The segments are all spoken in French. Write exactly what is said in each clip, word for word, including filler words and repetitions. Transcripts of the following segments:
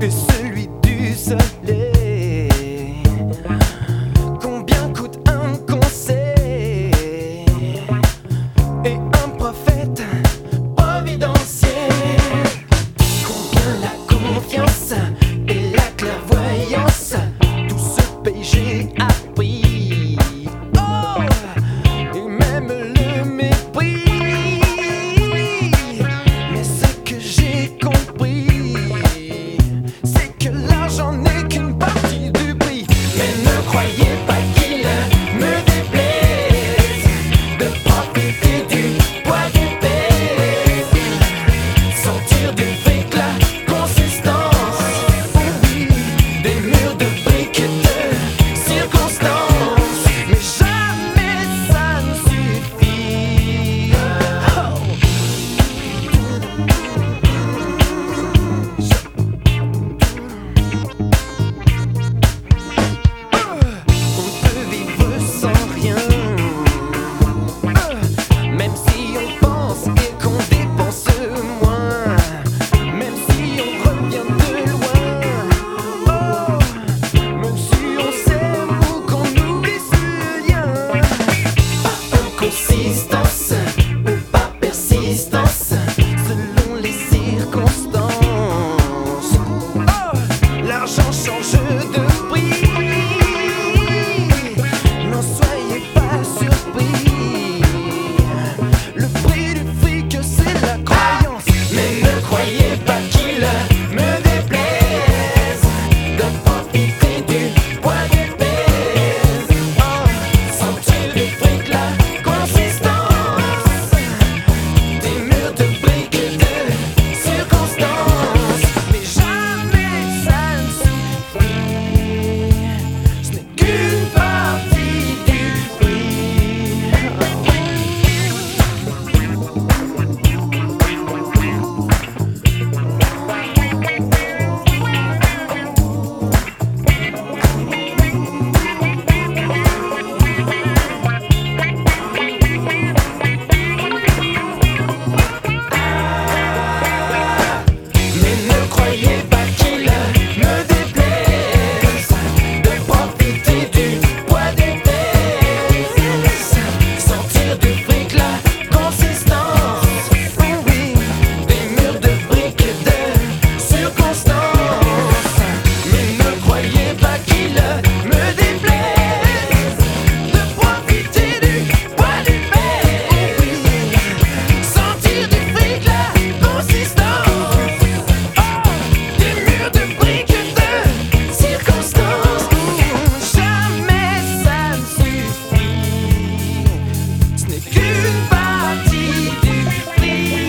et celui du soleil. Combien coûte un conseil et un prophète providentiel? Combien la confiance et la clairvoyance? Tout ce paye j'ai appris. Oh, et même le mépris. Mais ce que j'ai compris, c'est que l'argent n'est qu'une partie du prix. Mais ne croyez pas qu'il me déplaise de profiter du poids du pèse, sentir du fric la consistance. Oh oui, des murs de briques de circonstances, mais jamais ça ne suffit. Oh. On peut vivre sans rien, même si on pense et qu'on dépense moins, même si on revient de loin. Oh, même si on s'aime ou qu'on oublie ce lien. Pas inconsistance ou pas persistance, selon les circonstances. Oh, l'argent change de prix. N'en soyez pas surpris. Le prix du fric, c'est la croyance. Mais ne croyez pas qu'il me déplaise de profiter du poids du pèse. Oh, sentir du fric la consistance, des murs de briques de circonstances, mais jamais ça ne suffit. Ce n'est qu'une partie du prix. Mais ne croyez pas qu'il me déplaise de profiter du poids du pèse, sentir du fric la consistance. Oh oui, des murs de briques de circonstances. Mais ne croyez pas qu'il me déplaise de profiter du poids du pèse, sentir du fric la consistance. Des murs de briques de circonstances, jamais ça ne suffit. Ce n'est qu'une partie du prix.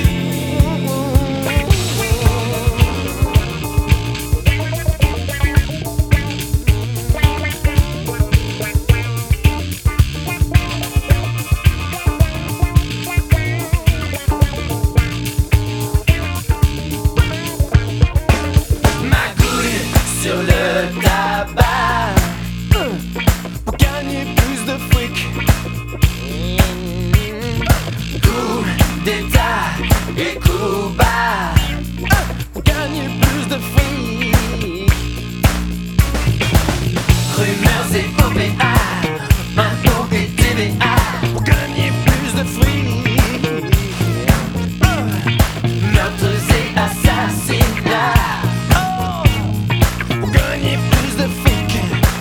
Ma gouille sur le tabac pour gagner plus de fric. Coup d'état et coup bas pour gagner plus de fric. Rumeurs et O V A, impôts et T V A pour gagner plus de fric. Meurtres et assassinats, oh, pour gagner plus de fric.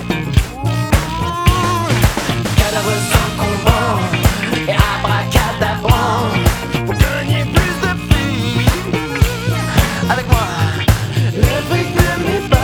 Cadavres encombrants et abracadabrants pour gagner plus de fric. Avec moi, le fric ne m'est pas